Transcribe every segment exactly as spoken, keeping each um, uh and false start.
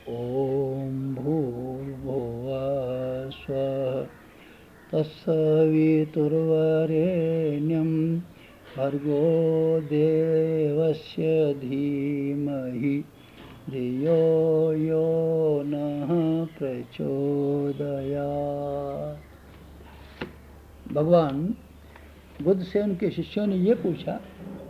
ओम भूर्भुवः स्वः तत्सवितुर्वरेण्यं भर्गो देवस्य धीमहि धियो यो नः प्रचोदयात्। भगवान बुद्ध से उनके शिष्यों ने ये पूछा,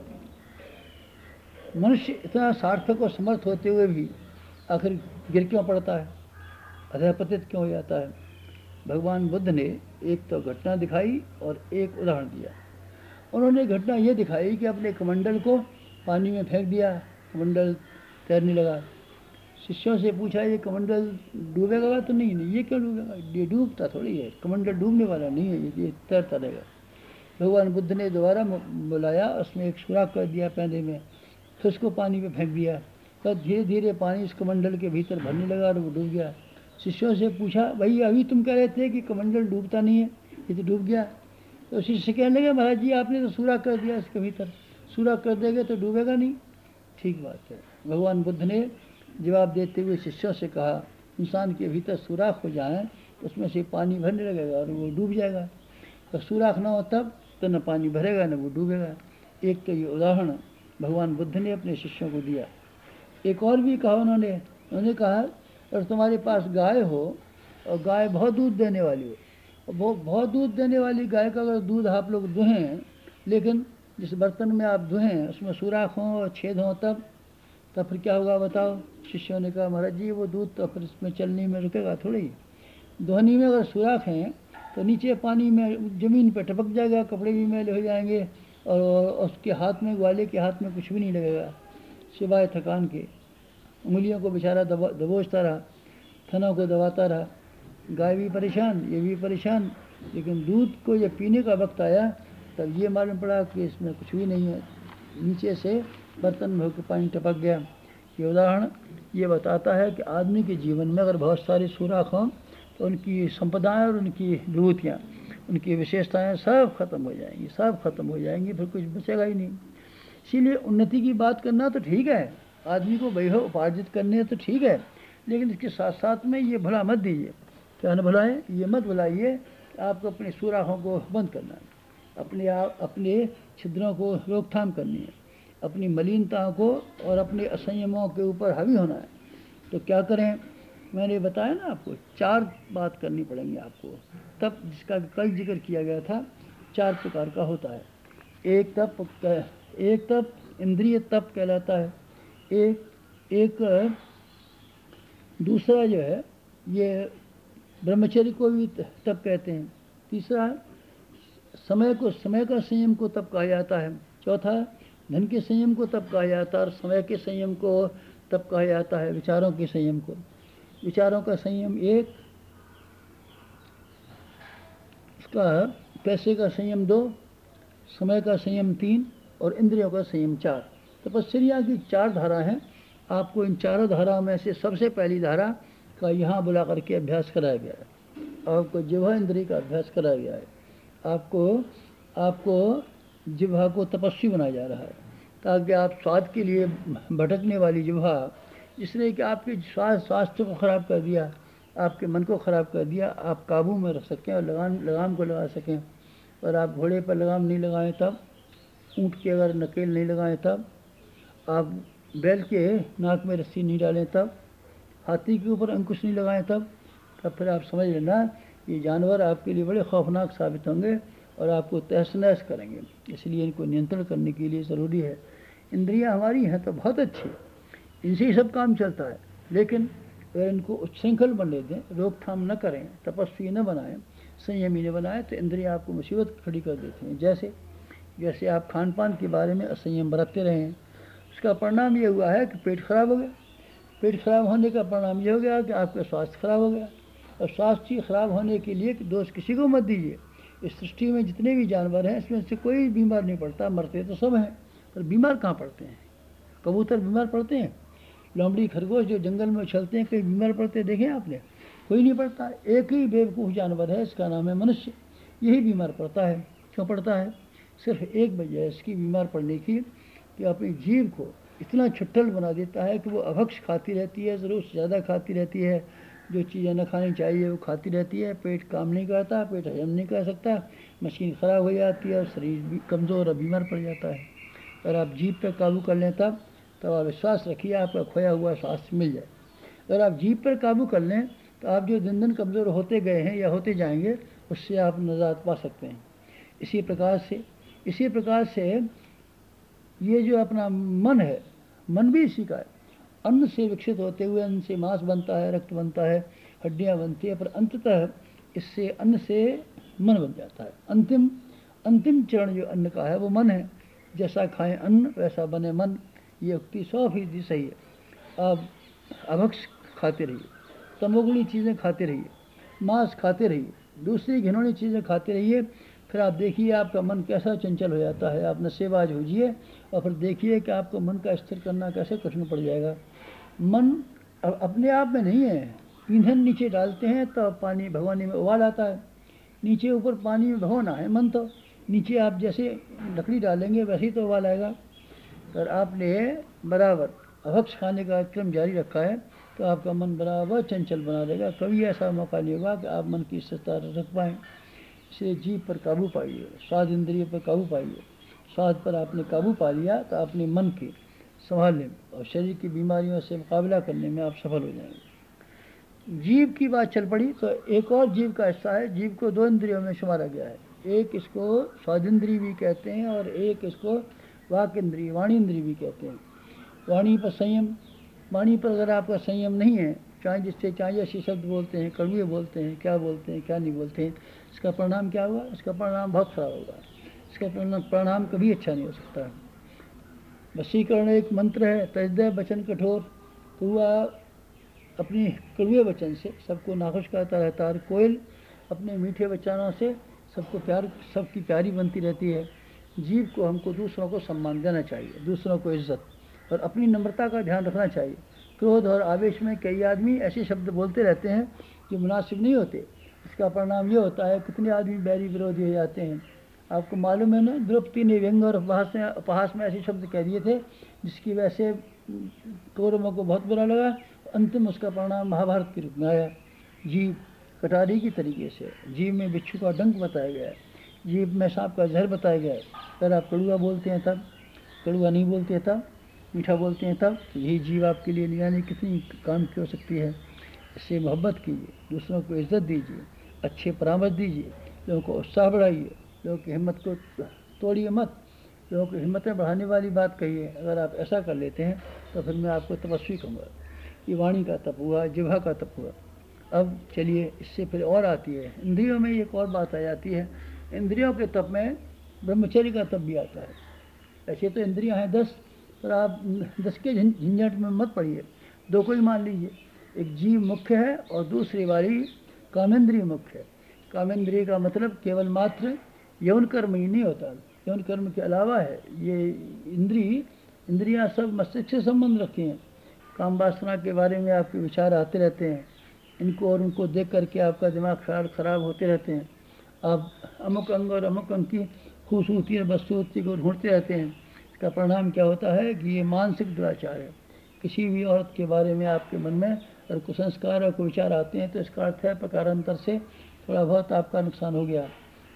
मनुष्य इतना सार्थक और समर्थ होते हुए भी आखिर गिर क्यों पड़ता है, अधःपतित क्यों हो जाता है। भगवान बुद्ध ने एक तो घटना दिखाई और एक उदाहरण दिया। उन्होंने घटना ये दिखाई कि अपने कमंडल को पानी में फेंक दिया, कमंडल तैरने लगा। शिष्यों से पूछा, ये कमंडल डूबेगा तो नहीं? नहीं, ये क्यों डूबेगा? ये डूबता थोड़ी है, कमंडल डूबने वाला नहीं है, ये तैरता रहेगा। भगवान बुद्ध ने दोबारा बुलाया, उसमें एक सुराख कर दिया पैंदे में, फिर उसको पानी में फेंक दिया। तो धीरे धीरे पानी इस कमंडल के भीतर भरने लगा और वो डूब गया। शिष्यों से पूछा, भाई अभी तुम कह रहे थे कि कमंडल डूबता नहीं है, ये तो डूब गया। तो शिष्य कहने लगे, महाराज जी आपने तो सुराख कर दिया इसके भीतर, सुराख कर देंगे तो डूबेगा नहीं। ठीक बात है। भगवान बुद्ध ने जवाब देते हुए शिष्यों से कहा, इंसान के भीतर सुराख हो जाए तो उसमें से पानी भरने लगेगा और वो डूब जाएगा। तो सुराख ना हो तब तो न पानी भरेगा न वो डूबेगा। एक तो ये उदाहरण भगवान बुद्ध ने अपने शिष्यों को दिया। एक और भी कहा उन्होंने उन्होंने कहा, अगर तुम्हारे पास गाय हो और गाय बहुत दूध देने वाली हो, और बहुत बहुत दूध देने वाली गाय का अगर दूध आप लोग दुहें, लेकिन जिस बर्तन में आप दुहें उसमें सुराख हों और छेद हों, तब तब फिर क्या होगा बताओ। शिष्यों ने कहा, महाराज जी वो दूध तो फिर इसमें चलने में रुकेगा थोड़ी। दोहनी में अगर सुराख हैं तो नीचे पानी में ज़मीन पर टपक जाएगा, कपड़े भी मैले हो जाएंगे और उसके हाथ में, ग्वाले के हाथ में कुछ भी नहीं लगेगा सिवाय थकान के। उंगलियों को बेचारा दबा दबोचता रहा, थनों को दबाता रहा, गाय भी परेशान, ये भी परेशान। लेकिन दूध को जब पीने का वक्त आया तब ये मालूम पड़ा कि इसमें कुछ भी नहीं है, नीचे से बर्तन में होकर पानी टपक गया। ये उदाहरण ये बताता है कि आदमी के जीवन में अगर बहुत सारे सुराख हों तो उनकी संपदाएं और उनकी विभूतियाँ, उनकी विशेषताएं सब खत्म हो जाएंगी, सब खत्म हो जाएंगी, फिर कुछ बचेगा ही नहीं। इसीलिए उन्नति की बात करना तो ठीक है, आदमी को वैभव उपार्जित करने तो ठीक है, लेकिन इसके साथ साथ में ये भला मत दीजिए। क्या न भुलाए, ये मत भुलाइए कि आपको अपने सुराखों को बंद करना है, अपने आप अपने छिद्रों को रोकथाम करनी है, अपनी मलिनताओं को और अपने असंयमों के ऊपर हावी होना है। तो क्या करें? मैंने बताया ना आपको, चार बात करनी पड़ेंगी आपको। तप जिसका कल जिक्र किया गया था, चार प्रकार का होता है। एक तप एक तप इंद्रिय तप कहलाता है, एक एक दूसरा जो है ये ब्रह्मचर्य को भी तप कहते हैं। तीसरा समय को समय का संयम को तप कहा जाता है। चौथा धन के संयम को तप कहा जाता है और समय के संयम को तप कहा जाता है। विचारों के संयम को, विचारों का संयम एक, उसका पैसे का संयम दो, समय का संयम तीन और इंद्रियों का संयम चार। तपस्या की चार धारा हैं। आपको इन चारों धाराओं में से सबसे पहली धारा का यहाँ बुला करके अभ्यास कराया गया है। आपको जिह्वा इंद्रिय का अभ्यास कराया गया है। आपको आपको जिह्वा को तपस्वी बनाया जा रहा है, ताकि आप स्वाद के लिए भटकने वाली जिह्वा, जिसने कि आपके स्वास्थ्य को ख़राब कर दिया, आपके मन को ख़राब कर दिया, आप काबू में रख सकें और लगाम लगाम को लगा सकें। और आप घोड़े पर लगाम नहीं लगाएं तब, ऊँट के अगर नकेल नहीं लगाएं तब, आप बैल के नाक में रस्सी नहीं डालें तब, हाथी के ऊपर अंकुश नहीं लगाएं तब तब फिर आप समझ लेना ये जानवर आपके लिए बड़े खौफनाक साबित होंगे और आपको तहस नहस करेंगे। इसलिए इनको नियंत्रण करने के लिए ज़रूरी है। इंद्रियां हमारी हैं तो बहुत अच्छी, इनसे ही सब काम चलता है, लेकिन अगर इनको उच्छृंखल बनने दें, रोकथाम न करें, तपस्वी न बनाएं, संयमी न बनाएं, तो इंद्रियां आपको मुसीबत खड़ी कर देती हैं। जैसे जैसे आप खान पान के बारे में असंयम बरतते रहें, उसका परिणाम ये हुआ है कि पेट खराब हो गया। पेट खराब होने का परिणाम ये हो गया कि आपका स्वास्थ्य खराब हो गया। और स्वास्थ्य खराब होने के लिए दोष किसी को मत दीजिए। इस सृष्टि में जितने भी जानवर हैं इसमें से कोई बीमार नहीं पड़ता, मरते तो सब हैं, पर बीमार कहाँ पड़ते हैं? कबूतर बीमार पड़ते हैं, लोमड़ी खरगोश जो जंगल में उछलते हैं, कहीं बीमार पड़ते देखें आपने? कोई नहीं पड़ता। एक ही बेवकूफ़ जानवर है, इसका नाम है मनुष्य, यही बीमार पड़ता है। क्यों पड़ता है? सिर्फ एक वजह है इसकी बीमार पड़ने की, कि अपनी जीभ को इतना छुट्टल बना देता है कि वो अभक्ष खाती रहती है, ज़रूर से ज़्यादा खाती रहती है, जो चीज़ें न खानी चाहिए वो खाती रहती है, पेट काम नहीं करता, पेट हजम नहीं कर सकता, मशीन ख़राब हो जाती है और शरीर भी कमज़ोर और बीमार पड़ जाता है। अगर आप जीभ पर काबू कर लें तब तब आप विश्वास रखिए आपका खोया हुआ स्वास्थ्य मिल जाए। अगर आप जीभ पर काबू कर लें तो आप जो दिन दिन कमज़ोर होते गए हैं या होते जाएंगे, उससे आप निजात पा सकते हैं। इसी प्रकार से इसी प्रकार से ये जो अपना मन है, मन भी इसी का है। अन्न से विकसित होते हुए अन्न से मांस बनता है, रक्त बनता है, हड्डियाँ बनती है, पर अंततः इससे अन्न से मन बन जाता है। अंतिम अंतिम चरण जो अन्न का है वो मन है। जैसा खाएं अन्न वैसा बने मन, ये उक्ति सौ फीसदी सही है। आप अभक्ष खाते रहिए, तमोगुणी चीज़ें खाते रहिए, मांस खाते रहिए, दूसरी घिनौनी चीज़ें खाते रहिए, फिर आप देखिए आपका मन कैसा चंचल हो जाता है। आप नशेबाज होजिए और फिर देखिए कि आपको मन का स्थिर करना कैसे कठिन पड़ जाएगा। मन अपने आप में नहीं है, ईंधन नीचे डालते हैं तो पानी भगवानी में उबाल आता है, नीचे ऊपर पानी में भगोना है मन, तो नीचे आप जैसे लकड़ी डालेंगे वैसे ही तो उबाल आएगा। अगर आपने बराबर अभक्ष खाने का क्रम जारी रखा है तो आपका मन बराबर चंचल बना देगा, कभी ऐसा मौका नहीं होगा कि आप मन की स्थिरता रख पाएँ। इसलिए जीभ पर काबू पाइए, स्वाद इंद्रिय पर काबू पाइए। स्वाद पर आपने काबू पा लिया तो अपने मन की संभालने और शरीर की बीमारियों से मुकाबला करने में आप सफल हो जाएंगे। जीभ की बात चल पड़ी तो एक और जीभ का हिस्सा है। जीभ को दो इंद्रियों में शुमारा गया है, एक इसको स्वाद इंद्रिय भी कहते हैं और एक इसको वाक इंद्रिय, वाणी इंद्रिय भी कहते हैं। वाणी पर संयम, वाणी पर अगर आपका संयम नहीं है, चाहे जिससे चाहे ऐसे शब्द बोलते हैं, कड़वे बोलते हैं, क्या बोलते हैं क्या नहीं बोलते हैं, इसका परिणाम क्या होगा? इसका परिणाम बहुत खराब होगा। इसका परिणाम परिणाम कभी अच्छा नहीं हो सकता है। वशीकरण एक मंत्र है, तजदे वचन कठोर, तो वह अपनी कड़वे वचन से सबको नाखुश करता रहता है। कोयल अपने मीठे वचनों से सबको प्यार, सबकी प्यारी बनती रहती है। जीव को हमको दूसरों को सम्मान देना चाहिए, दूसरों को इज्जत और अपनी नम्रता का ध्यान रखना चाहिए। क्रोध और आवेश में कई आदमी ऐसे शब्द बोलते रहते हैं जो मुनासिब नहीं होते। इसका परिणाम ये होता है कितने आदमी बैरी विरोधी हो जाते हैं। आपको मालूम है ना, द्रौपदी ने व्यंग और उपहास में उपहास में ऐसे शब्द कह दिए थे जिसकी वजह से कौरवों को बहुत बुरा लगा। अंतिम उसका परिणाम महाभारत के रूप में आया। जीव कटारी की तरीके से, जीव में बिच्छू का डंक बताया गया है, जीव में सांप का जहर बताया गया है। अगर आप कड़ुआ बोलते हैं तब, कड़ुआ नहीं बोलते हैं तब, मीठा बोलते हैं तब, तो यही जीव आपके लिए नहीं जाने कितनी काम की हो सकती है। इससे मोहब्बत कीजिए, दूसरों को इज्जत दीजिए, अच्छे परामर्श दीजिए, लोगों को उत्साह बढ़ाइए, लोगों की हिम्मत को तोड़िए मत, लोगों की हिम्मतें बढ़ाने वाली बात कहिए। अगर आप ऐसा कर लेते हैं तो फिर मैं आपको तपस्वी कहूँगा। ये वाणी का तप हुआ, जिह्वा का तप हुआ। अब चलिए इससे फिर और आती है इंद्रियों में एक और बात आ जाती है। इंद्रियों के तप में ब्रह्मचर्य का तप भी आता है। ऐसे तो इंद्रियां हैं दस, पर आप दस के झंझट में मत पड़िए, दो को ही मान लीजिए। एक जीव मुख्य है और दूसरी वाली कामेंद्रिय मुख्य है। कामेंद्रिय का मतलब केवल मात्र यौन कर्म ही नहीं होता, यौन कर्म के अलावा है। ये इंद्रिय इंद्रियां सब मस्तिष्क से संबंध रखती हैं। काम वासना के बारे में आपके विचार आते रहते हैं, इनको और उनको देख करके आपका दिमाग ख्याल खराब होते रहते हैं। आप अमुक अंग और अमुक अंग की खूबसूरती और बदसूरती को ढूंढते रहते हैं। इसका परिणाम क्या होता है कि ये मानसिक दुराचार है। किसी भी औरत के बारे में आपके मन में अगर कुसंस्कार और कुविचार आते हैं तो इसका अर्थ है प्रकारांतर से थोड़ा बहुत आपका नुकसान हो गया।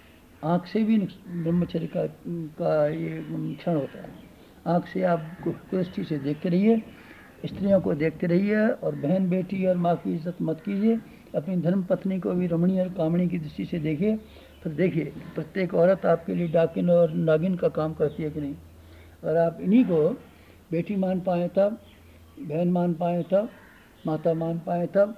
आँख से भी ब्रह्मचर्य का, का ये क्षण होता है। आँख से आप कुदृष्टि से देखते रहिए, स्त्रियों को देखते रहिए और बहन बेटी और माँ की इज्जत मत कीजिए। अपनी धर्म पत्नी को भी रमणी और कामणी की दृष्टि से देखिए। फिर देखिए प्रत्येक औरत आपके लिए डाकिन और नागिन का काम करती है कि नहीं। अगर आप इन्हीं को बेटी मान पाएँ तब, बहन मान पाएँ तब, माता मान पाएँ तब,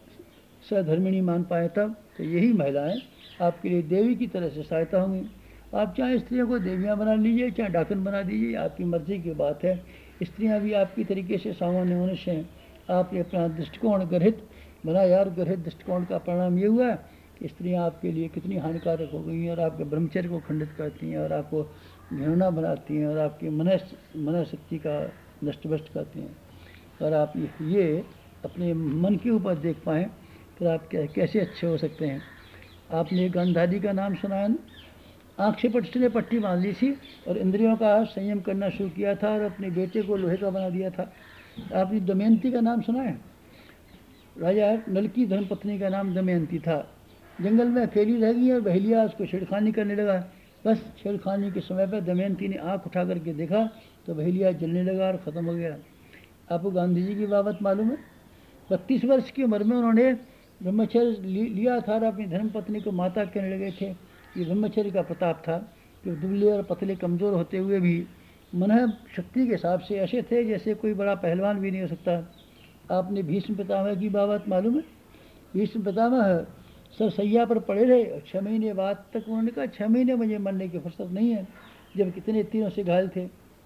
सहधर्मिणी मान पाएँ तब, तो यही महिलाएं आपके लिए देवी की तरह से सहायता होंगी। आप चाहे स्त्रियों को देवियाँ बना लीजिए, चाहे डाकन बना दीजिए, आपकी मर्जी की बात है। स्त्रियां भी आपकी तरीके से सामान्य मनुष्य हैं। आपने अपना दृष्टिकोण ग्रहित बना यार, ग्रहित दृष्टिकोण का परिणाम ये हुआ कि स्त्रियां आपके लिए कितनी हानिकारक हो गई हैं और आपके ब्रह्मचर्य को खंडित करती हैं और आपको घृणा बनाती हैं और आपकी मन मन शक्ति का नष्ट भ्रष्ट करती हैं। अगर आप ये अपने मन के ऊपर देख पाएँ तो आप कैसे अच्छे हो सकते हैं। आपने गांधारी का नाम सुना है ना? आँख से पट्टी ने पट्टी बांध ली थी और इंद्रियों का संयम करना शुरू किया था और अपने बेटे को लोहे का बना दिया था। आपने दमयंती का नाम सुना है? राजा नल की धर्मपत्नी का नाम दमयंती था। जंगल में अकेली रह गई और बहेलिया उसको छेड़खानी करने लगा। बस छेड़खानी के समय पर दमयंती ने आँख उठा करके देखा तो बहेलिया जलने लगा और ख़त्म हो गया। आपको गांधी जी की बाबत मालूम है? बत्तीस वर्ष की उम्र में उन्होंने ब्रह्मचर्य लिया था और अपनी धर्मपत्नी को माता कहने लगे थे। ये ब्रह्मचर्य का प्रताप था कि दुबले और पतले कमज़ोर होते हुए भी मन शक्ति के हिसाब से ऐसे थे जैसे कोई बड़ा पहलवान भी नहीं हो सकता। आपने भीष्म पितामह की बाबत मालूम है? भीष्म पितामह सर सैया पर पड़े रहे और छः महीने बाद तक उन्होंने कहा छः महीने मुझे मरने की फुर्सत नहीं है, जब कितने तीरों से घायल थे।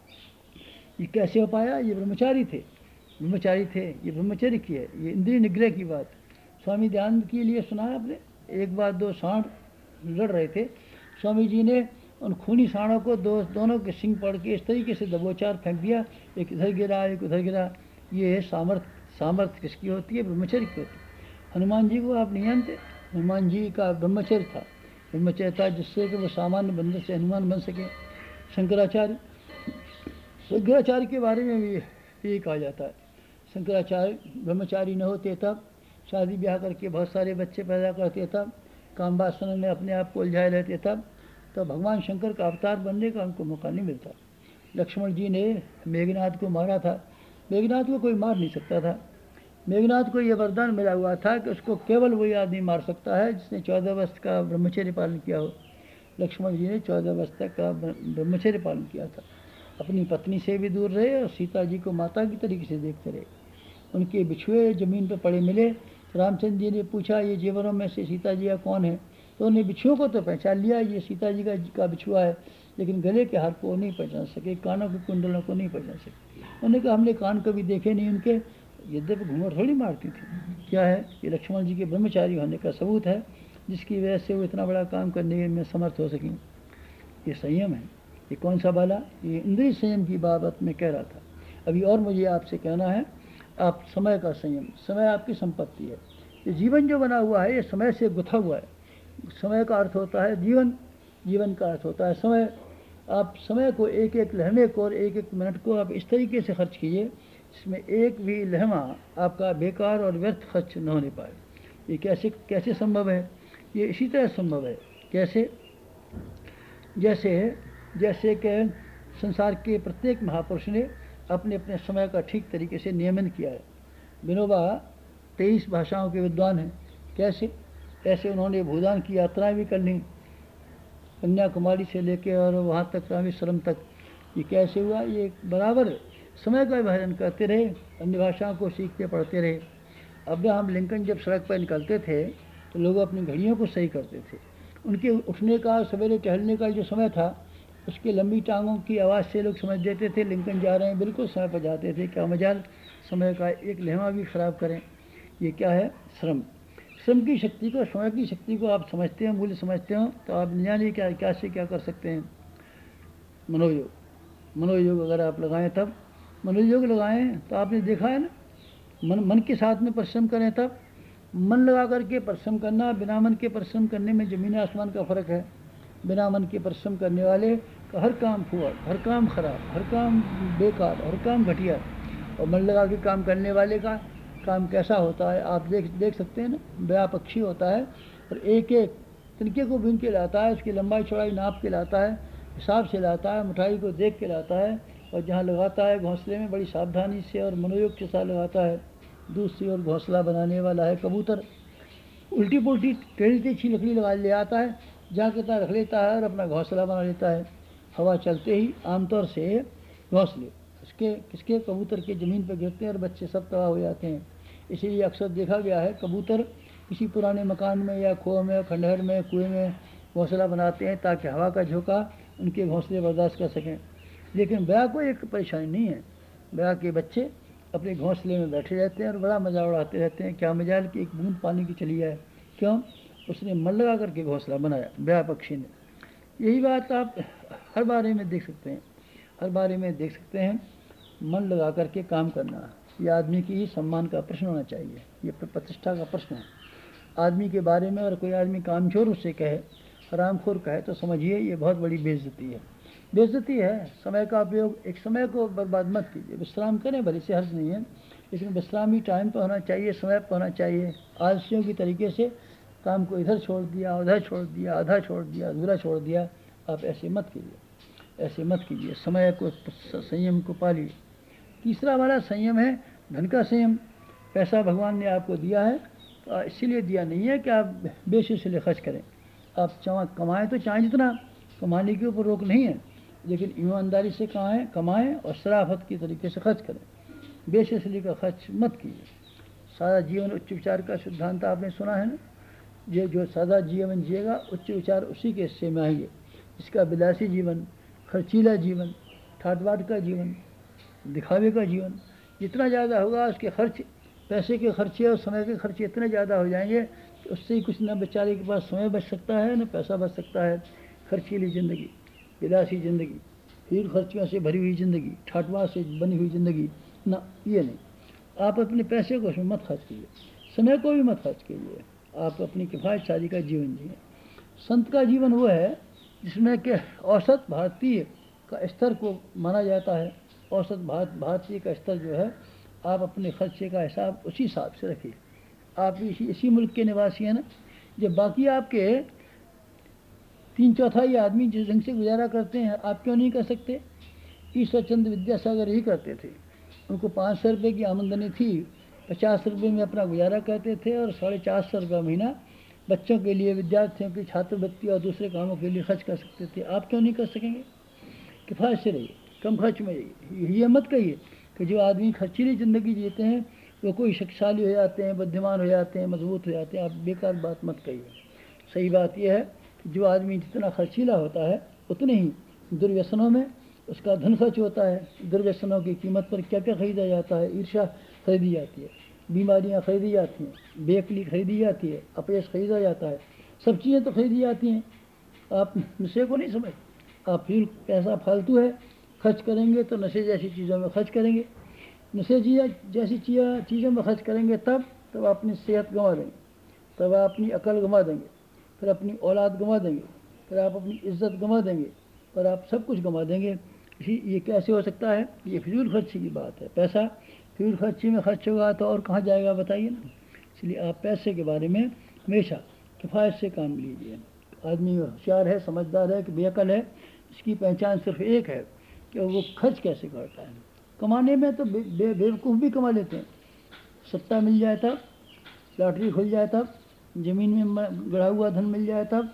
ये कैसे हो पाया? ये ब्रह्मचारी थे, ब्रह्मचारी थे, ये ब्रह्मचर्य की है, ये इंद्रिय निग्रह की बात। स्वामी दयानंद के लिए सुना है आपने? एक बार दो सांड लड़ रहे थे, स्वामी जी ने उन खूनी सांडों को दो दोनों के सिंग पड़ के इस तरीके से दबोचार फेंक दिया, एक इधर गिरा एक उधर गिरा। ये सामर्थ्य सामर्थ्य किसकी होती है? ब्रह्मचर्य की होती है। हनुमान जी को आप नहीं जानते? हनुमान जी का ब्रह्मचर्य था, ब्रह्मचर्य था जिससे कि वो सामान्य बंदर से हनुमान बन सके। शंकराचार्य शंकराचार्य के बारे में भी यही कहा जाता है। शंकराचार्य ब्रह्मचारी न होते तब शादी ब्याह करके बहुत सारे बच्चे पैदा करते तब काम वासना में अपने आप को उलझाए रहते तब तो भगवान शंकर का अवतार बनने का उनको मौका नहीं मिलता। लक्ष्मण जी ने मेघनाथ को मारा था, मेघनाथ को कोई मार नहीं सकता था। मेघनाथ को यह वरदान मिला हुआ था कि उसको केवल वही आदमी मार सकता है जिसने चौदह वर्ष का ब्रह्मचर्य पालन किया हो। लक्ष्मण जी ने चौदह वर्ष तक का ब्रह्मचर्य पालन किया था, अपनी पत्नी से भी दूर रहे और सीता जी को माता की तरीके से देखते रहे। उनके बिछुए ज़मीन पर पड़े मिले। रामचंद्र जी ने पूछा ये जेवरों में से सीता जी का कौन है? तो उन्हें बिछुओं को तो पहचान लिया, ये सीता जी का का बिछुआ है, लेकिन गले के हार को नहीं पहचान सके, कानों के कुंडलों को नहीं पहचान सके। उन्होंने कहा हमने कान कभी देखे नहीं उनके, यद्यपि घूंघट थोड़ी मारती थी। क्या है? ये लक्ष्मण जी के ब्रह्मचारी होने का सबूत है, जिसकी वजह से वो इतना बड़ा काम करने में समर्थ हो सकें। ये संयम है। ये कौन सा बाला? ये इंद्रिय संयम की बाबत में कह रहा था। अभी और मुझे आपसे कहना है, आप समय का संयम, समय आपकी संपत्ति है। ये जीवन जो बना हुआ है ये समय से गुथा हुआ है। समय का अर्थ होता है जीवन, जीवन का अर्थ होता है समय। आप समय को एक एक लम्हे को और एक एक मिनट को आप इस तरीके से खर्च कीजिए जिसमें एक भी लम्हा आपका बेकार और व्यर्थ खर्च न होने पाए। ये कैसे कैसे संभव है? ये इसी तरह संभव है। कैसे? जैसे जैसे कि संसार के प्रत्येक महापुरुष ने अपने अपने समय का ठीक तरीके से नियमन किया है। विनोबा तेईस भाषाओं के विद्वान हैं। कैसे? ऐसे उन्होंने भूदान की यात्राएं भी कर ली, कन्याकुमारी से लेके और वहाँ तक रामेश्वरम तक। ये कैसे हुआ? ये बराबर समय का विभाजन करते रहे, अन्य भाषाओं को सीखते पढ़ते रहे। अब्राहम लिंकन जब सड़क पर निकलते थे तो लोग अपनी घड़ियों को सही करते थे। उनके उठने का, सवेरे टहलने का जो समय था, उसके लंबी टांगों की आवाज़ से लोग समझ देते थे लिंकन जा रहे हैं, बिल्कुल समय पर जाते थे। क्या मजाल समय का एक लम्हा भी ख़राब करें। ये क्या है? श्रम। श्रम की शक्ति को, समय की शक्ति को आप समझते हो, मूल्य समझते हो, तो आप न जाने क्या क्या से क्या कर सकते हैं। मनोयोग, मनोयोग अगर आप लगाएं तब, मनोयोग लगाएं तो आपने देखा है ना, मन मन के साथ में परिश्रम करें तब। मन लगा करके परिश्रम करना, बिना मन के परिश्रम करने में ज़मीन आसमान का फ़र्क है। बिना मन के परिश्रम करने वाले का हर काम फुआ, हर काम खराब, हर काम बेकार, हर काम घटिया। और मन लगा के काम करने वाले का काम कैसा होता है आप देख देख सकते हैं ना। बया पक्षी होता है और एक एक तिनके को बीन के लाता है, उसकी लंबाई चौड़ाई नाप के लाता है, हिसाब से लाता है, मिठाई को देख के लाता है, और जहाँ लगाता है घोंसले में बड़ी सावधानी से और मनोयोग के साथ लगाता है। दूसरी ओर घोंसला बनाने वाला है कबूतर, उल्टी पुल्टी टेढ़ी तिरछी लकड़ी लगा ले आता है, जहाँ के तहाँ रख लेता है और अपना घोंसला बना लेता है। हवा चलते ही आमतौर से घोंसले उसके किसके कबूतर के ज़मीन पर गिरते हैं और बच्चे सब तबाह हो जाते हैं। इसीलिए अक्सर देखा गया है कबूतर किसी पुराने मकान में या कुएं में, खंडहर में, कुएं में घोंसला बनाते हैं ताकि हवा का झोंका उनके घोंसले बर्दाश्त कर सकें। लेकिन बया को एक परेशानी नहीं है, बया के बच्चे अपने घोंसले में बैठे रहते हैं और बड़ा मज़ा उड़ाते रहते हैं। क्या मजाल कि एक बूंद पानी की चली जाए। क्यों? उसने मन लगा करके घोंसला बनाया, बया पक्षी ने। यही बात आप हर बारे में देख सकते हैं, हर बारे में देख सकते हैं। मन लगा करके काम करना ये आदमी की ही सम्मान का प्रश्न होना चाहिए, ये प्रतिष्ठा का प्रश्न है आदमी के बारे में। और कोई आदमी कामचोर उससे कहे हरामखोर कहे तो समझिए ये बहुत बड़ी बेइज्जती है। बेइज्जती है। समय का उपयोग, एक समय को बर्बाद मत कीजिए। विश्राम करें, भले से हर्ज नहीं है, लेकिन विश्राम भी टाइम पर होना चाहिए, समय पर होना चाहिए। आलसियों की तरीके से काम को इधर छोड़ दिया, उधर छोड़ दिया, आधा छोड़ दिया, अधूरा छोड़ दिया, आप ऐसे मत कीजिए, ऐसे मत कीजिए। समय को, संयम को पालिए। तीसरा वाला संयम है धन का संयम। पैसा भगवान ने आपको दिया है तो इसीलिए दिया नहीं है कि आप बेसिलसिले खर्च करें। आप चाहे कमाएं तो चाहें जितना, कमाने के ऊपर रोक नहीं है, लेकिन ईमानदारी से कमाएं कमाएं और शराफत की तरीके से खर्च करें। बेसिलसिले का खर्च मत कीजिए। सादा जीवन उच्च विचार का सिद्धांत आपने सुना है ना। ये जो सादा जीवन जिएगा, उच्च विचार उसी के हिस्से में आएंगे। इसका विलासी जीवन, खर्चीला जीवन, ठाट-बाट का जीवन, दिखावे का जीवन जितना ज़्यादा होगा, उसके खर्च, पैसे के खर्चे और समय के खर्चे इतने ज़्यादा हो जाएंगे कि उससे ही कुछ न बेचारे के पास समय बच सकता है, न पैसा बच सकता है। खर्चीली ज़िंदगी, विलासी ज़िंदगी, फिर खर्चियों से भरी हुई ज़िंदगी, ठाटवाट से बनी हुई ज़िंदगी, ना, ये नहीं। आप अपने पैसे को उसमें मत खर्च कीजिए, समय को भी मत खर्च कीजिए। आप अपनी किफ़ायत शादी का जीवन जिए। संत का जीवन वो है जिसमें कि औसत भारतीय का स्तर को माना जाता है। औसत भारत भारतीय का स्तर जो है, आप अपने खर्चे का हिसाब उसी हिसाब से रखिए। आप इसी इसी मुल्क के निवासी हैं ना। जब बाकी आपके तीन चौथाई आदमी जिस ढंग से गुजारा करते हैं, आप क्यों नहीं कर सकते? ईश्वर चंद्र विद्यासागर ही करते थे। उनको पाँच सौ रुपये की आमदनी थी, पचास रुपये में अपना गुजारा करते थे और साढ़े चार सौ रुपये महीना बच्चों के लिए, विद्यार्थियों की छात्रवृत्ति और दूसरे कामों के लिए खर्च कर सकते थे। आप क्यों नहीं कर सकेंगे? किफ़ायत से रहिए, कम खर्च में रहिए। ये मत कहिए कि जो आदमी खर्चीली ज़िंदगी जीते हैं वो कोई शक्तिशाली हो जाते हैं, बुद्धिमान हो जाते हैं, मजबूत हो जाते हैं। आप बेकार बात मत कहिए। सही बात यह है कि जो आदमी जितना खर्चीला होता है उतने ही दुर्व्यसनों में उसका धन खर्च होता है। दुर्व्यसनों की कीमत पर क्या क्या खरीदा जाता है? ईर्ष्या खरीदी जाती है, बीमारियां खरीदी जाती हैं, बेअक्ली खरीदी जाती है, अपयश खरीदा जाता है, सब चीज़ें तो खरीदी जाती हैं। आप नशे को नहीं समझ। आप फिर पैसा फालतू है, खर्च करेंगे तो नशे जैसी चीज़ों में खर्च करेंगे। नशे जैसी चीज़ चीज़ों में खर्च करेंगे तब तब आप अपनी सेहत गंवा देंगे, तब आप अपनी अकल गंवा देंगे, फिर अपनी औलाद गंवा देंगे, फिर आप अपनी इज्जत गंवा देंगे, पर आप सब कुछ गंवा देंगे। इसी ये कैसे हो सकता है? ये फिजूल खर्ची की बात है। पैसा फिजूल खर्ची में खर्च होगा तो और कहाँ जाएगा बताइए ना। इसलिए आप पैसे के बारे में हमेशा किफ़ायत से काम लीजिए। आदमी होशियार है, समझदार है कि बेअकल है, इसकी पहचान सिर्फ एक है कि वो खर्च कैसे करता है। कमाने में तो बे, बे, बेवकूफ़ भी कमा लेते हैं। सत्ता मिल जाए तब, लॉटरी खुल जाए तब, ज़मीन में गड़ा हुआ धन मिल जाए तब,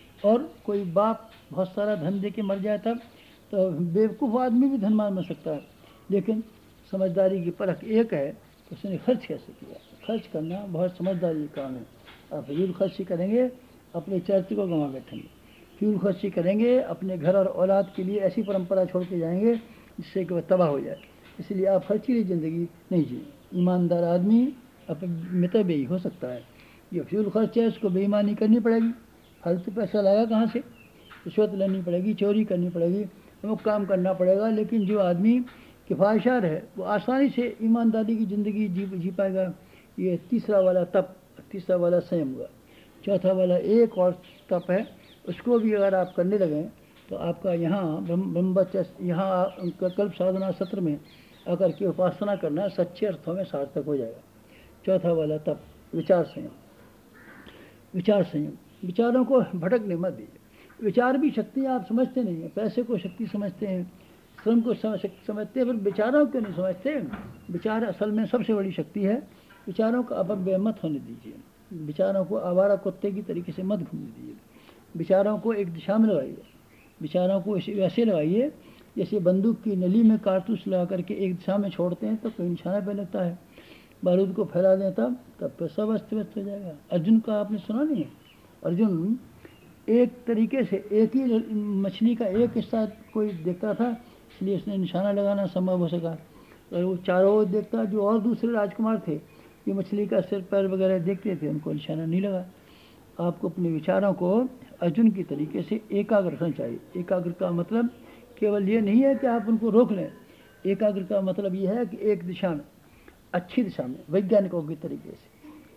और कोई बाप बहुत सारा धन दे के मर जाए तब, तो बेवकूफ़ आदमी भी धनवान बन सकता है। लेकिन समझदारी की परख एक है तो उसने खर्च कैसे किया। खर्च करना बहुत समझदारी का काम है। आप फिजूल खर्ची करेंगे, अपने चरित्र को गंवा बैठेंगे। फिजूल खर्ची करेंगे, अपने घर और औलाद के लिए ऐसी परंपरा छोड़ के जाएंगे जिससे कि वह तबाह हो जाए। इसलिए आप खर्चीली ज़िंदगी नहीं जिए। ईमानदार आदमी अपने मित्र बेई हो सकता है। ये फिजूल खर्च है, उसको बेईमानी करनी पड़ेगी। फालतू पैसा लाया कहाँ से? रिश्वत लेनी पड़ेगी, चोरी करनी पड़ेगी, अमुक काम करना पड़ेगा। लेकिन जो आदमी किफ़ायतशार है वो आसानी से ईमानदारी की ज़िंदगी जी जी पाएगा। ये तीसरा वाला तप, तीसरा वाला संयम हुआ। चौथा वाला एक और तप है, उसको भी अगर आप करने लगें तो आपका यहाँ ब्रह्मचर्य, यहाँ कल्प साधना सत्र में आकर के उपासना करना सच्चे अर्थों में सार्थक हो जाएगा। चौथा वाला तप विचार संयम। विचार संयम, विचारों को भटकने मत दीजिए। विचार भी शक्ति आप समझते नहीं हैं। पैसे को शक्ति समझते हैं, श्रम को समझते हैं, पर विचारों को नहीं समझते। विचार असल में सबसे बड़ी शक्ति है। विचारों का अपव्यय मत होने दीजिए। विचारों को आवारा कुत्ते की तरीके से मत घूमने दीजिए। विचारों को एक दिशा में लगाइए। विचारों को वैसे लगाइए जैसे बंदूक की नली में कारतूस लगा करके एक दिशा में छोड़ते हैं तो कहीं निशाना पे लगता है। बारूद को फैला दें तब तब तो सब अस्त व्यस्त हो जाएगा। अर्जुन का आपने सुना नहीं है? अर्जुन एक तरीके से एक ही मछली का एक हिस्सा कोई देखता था, इसलिए उसने निशाना लगाना संभव हो सका। और वो चारों ओर देखता, जो और दूसरे राजकुमार थे ये मछली का सिर पैर वगैरह देखते थे, उनको निशाना नहीं लगा। आपको अपने विचारों को अर्जुन की तरीके से एकाग्र रखना चाहिए। एकाग्र का मतलब केवल ये नहीं है कि आप उनको रोक लें। एकाग्र का मतलब ये है कि एक दिशा में, अच्छी दिशा में, वैज्ञानिकों के तरीके से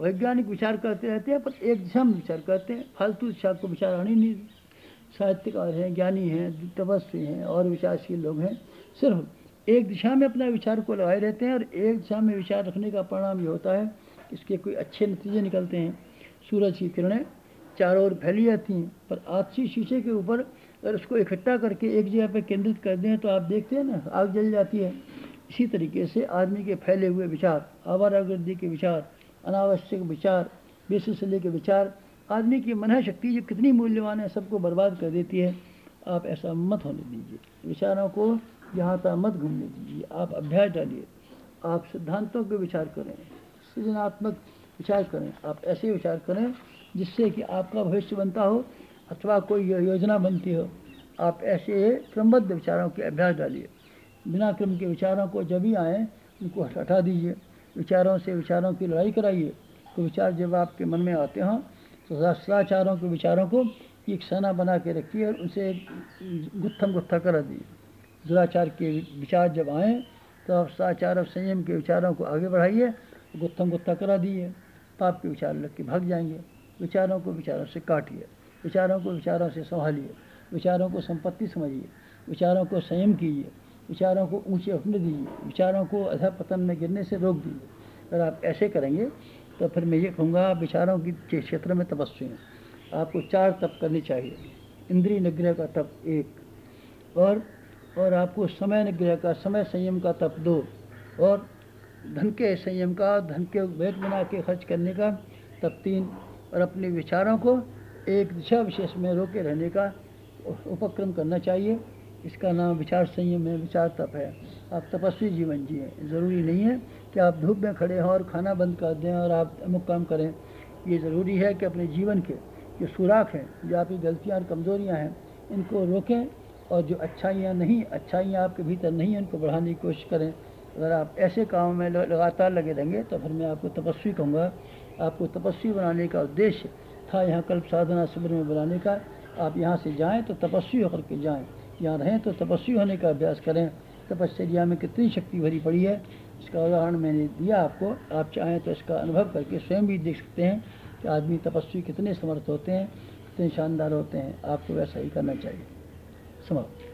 वैज्ञानिक विचार करते रहते हैं पर एक दिशा में विचार करते हैं, फालतू दिशा को विचार आनी नहीं। साहित्यकार हैं, ज्ञानी हैं, तपस्वी हैं और विचारशील लोग हैं, सिर्फ एक दिशा में अपना विचार को लगाए रहते हैं और एक दिशा में विचार रखने का परिणाम ये होता है कि इसके कोई अच्छे नतीजे निकलते हैं। सूरज की किरणें चारों ओर फैली जाती हैं, पर आपसी शीशे के ऊपर अगर उसको इकट्ठा करके एक जगह पर केंद्रित कर दें तो आप देखते हैं ना, आग जल जाती है। इसी तरीके से आदमी के फैले हुए विचार, आवारागर्दी के विचार, अनावश्यक विचार, बेसिसले के विचार, आदमी की मन शक्ति जो कितनी मूल्यवान है सबको बर्बाद कर देती है। आप ऐसा मत होने दीजिए, विचारों को यहाँ तक मत घूमने दीजिए। आप अभ्यास डालिए, आप सिद्धांतों के विचार करें, सृजनात्मक विचार करें। आप ऐसे विचार करें जिससे कि आपका भविष्य बनता हो अथवा कोई योजना बनती हो। आप ऐसे क्रमबद्ध विचारों के अभ्यास डालिए। बिना क्रम के विचारों को जब भी आएँ उनको हटा दीजिए। विचारों से विचारों की लड़ाई कराइए। तो विचार जब आपके मन में आते हों तो सदाचारों के विचारों को एक सेना बना के रखिए और उसे गुत्थम गुत्था करा दीजिए। दुराचार के विचार जब आएँ तो आप सदाचार और संयम के विचारों को आगे बढ़ाइए, गुत्थम गुत्था करा दीजिए। पाप के विचार लग के भाग जाएंगे। विचारों को विचारों से काटिए, विचारों को विचारों से संभालिए, विचारों को संपत्ति समझिए, विचारों को संयम कीजिए, विचारों को ऊंचे उठने दीजिए, विचारों को अधःपतन में गिरने से रोक दीजिए। अगर आप ऐसे करेंगे तो फिर मैं ये कहूँगा आप विचारों के क्षेत्र में तपस्वी हैं। आपको चार तप करनी चाहिए। इंद्रिय निग्रह का तप एक, और और आपको समय निग्रह का, समय संयम का तप दो, और धन के संयम का, धन के बैठ बना के खर्च करने का तप तीन, और अपने विचारों को एक दिशा विशेष में रोके रहने का उपक्रम करना चाहिए। इसका नाम विचार संयम है, विचार तप है। आप तपस्वी जीवन जिए। ज़रूरी नहीं है कि आप धूप में खड़े हों और खाना बंद कर दें और आप अमुक काम करें। ये ज़रूरी है कि अपने जीवन के जो सुराख हैं, जो आपकी गलतियाँ और कमज़ोरियाँ हैं, इनको रोकें, और जो अच्छाइयाँ नहीं अच्छाइयाँ आपके भीतर नहीं हैं उनको बढ़ाने की कोशिश करें। अगर आप ऐसे कामों में लगातार लगे रहेंगे तो फिर मैं आपको तपस्वी कहूँगा। आपको तपस्वी बनाने का उद्देश्य था यहाँ कल्प साधना शिविर में बनाने का। आप यहाँ से जाएँ तो तपस्वी होकर के जाएँ, यहाँ रहें तो तपस्वी होने का अभ्यास करें। तपश्चर्या में कितनी शक्ति भरी पड़ी है, इसका उदाहरण मैंने दिया आपको। आप चाहें तो इसका अनुभव करके स्वयं भी देख सकते हैं कि आदमी तपस्वी कितने समर्थ होते हैं, कितने शानदार होते हैं। आपको वैसा ही करना चाहिए। समाप्त।